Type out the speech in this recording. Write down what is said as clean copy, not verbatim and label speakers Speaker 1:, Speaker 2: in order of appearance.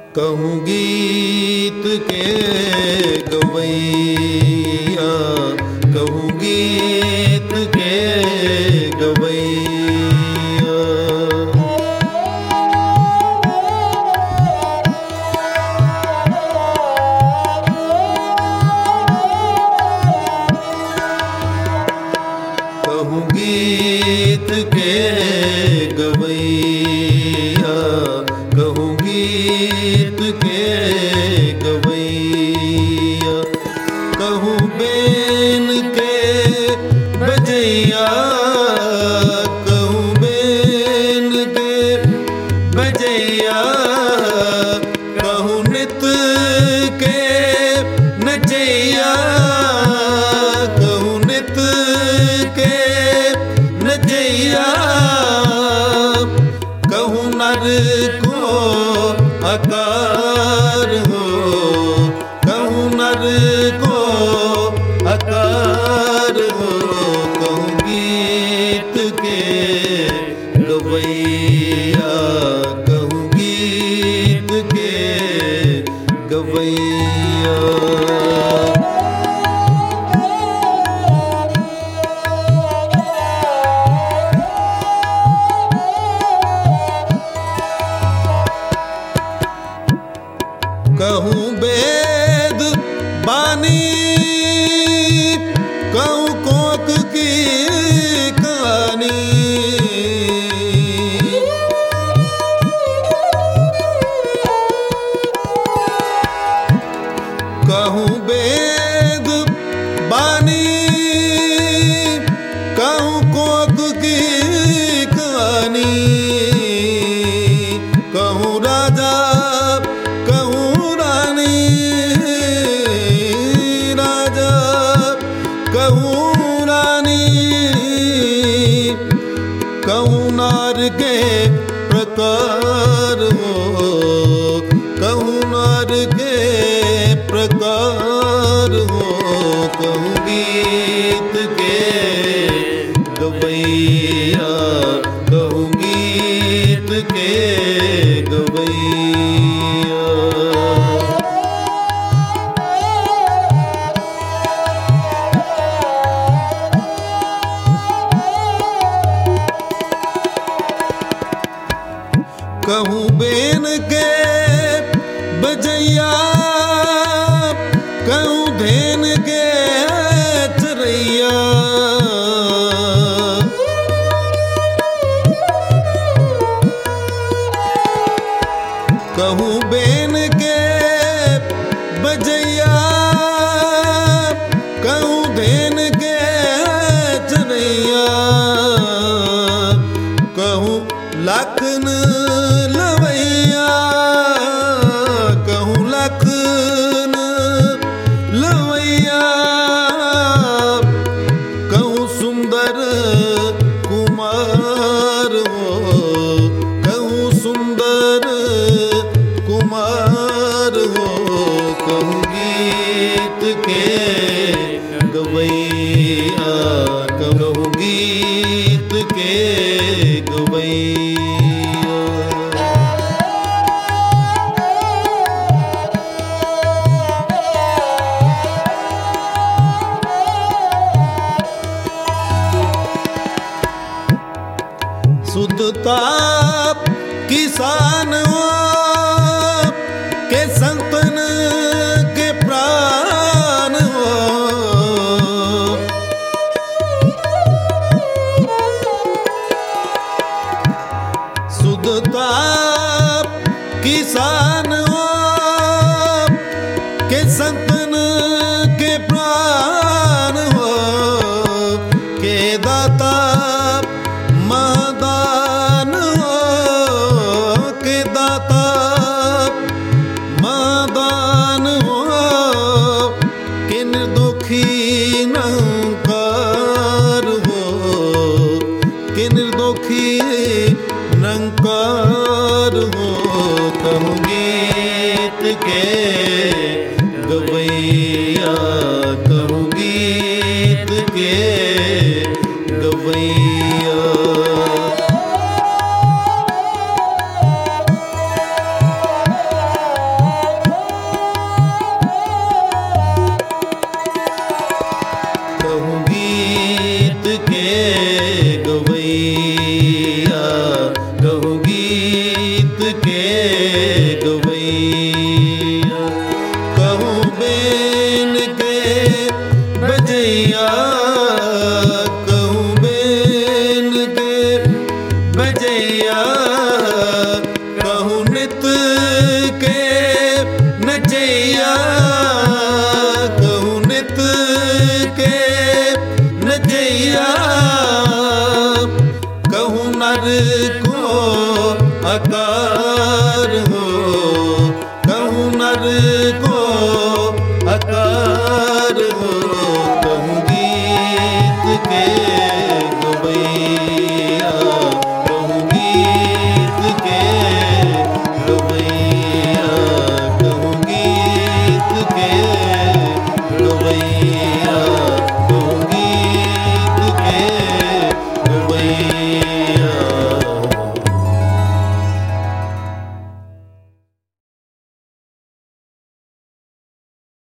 Speaker 1: कहूँ गीत के गवैया, कहूँ गीत के गवैया। कहूँ गीत के गवैया, कहूँ गीत के गवैया। कहूँ बेन के बजैया, कहूँ बेन के बजैया। कहूँ नित के नचैया, कहूँ नित के नचैया। कहूँ नर को आकार हो, कहूँ नर को आकार हो। कहूँ गीत के गवैया, कहूँ गीत के गवैया। कहूँ वेद बानी, कहूँ कोक की कहानी। कहूँ वेद बानी, कहूँ कोक की कहानी। कहूँ राजा, कहूँ रानी, राजा कहूँ रानी। कहूँ नार के प्रकार हो, कहूँ नार के प्रकार हो। कहूँ गीत के गवैया, कहूँ गीत के गवैया। कहूँ बेन के बजैया, कहूँ धेन के चरैया। कहूँ बेन के बजैया, कहूँ धेन के चरैया। कहूँ लखन लवैया, कहूँ लखन लवैया। कहूँ सुंदर कुमार हो, कहूँ सुंदर कुमार हो। कहूँ गीत के गवैया, कहूँ गीत के गवैया। शुद्धता किसान हो के संतन के प्राण हो। शुद्धता किसान हो के संतन के प्राण हो। के दाता महादान हो, के दाता महादान हो। के निर्दोषी निरंकार हो, के निर्दोषी निरंकार हो। कहूँ गीत के गवैया, कहूँ गीत के गवैया। दे बजैया कहूँ नित के नचैया कहूँ नित के नचैया कहूँ नर को आकाश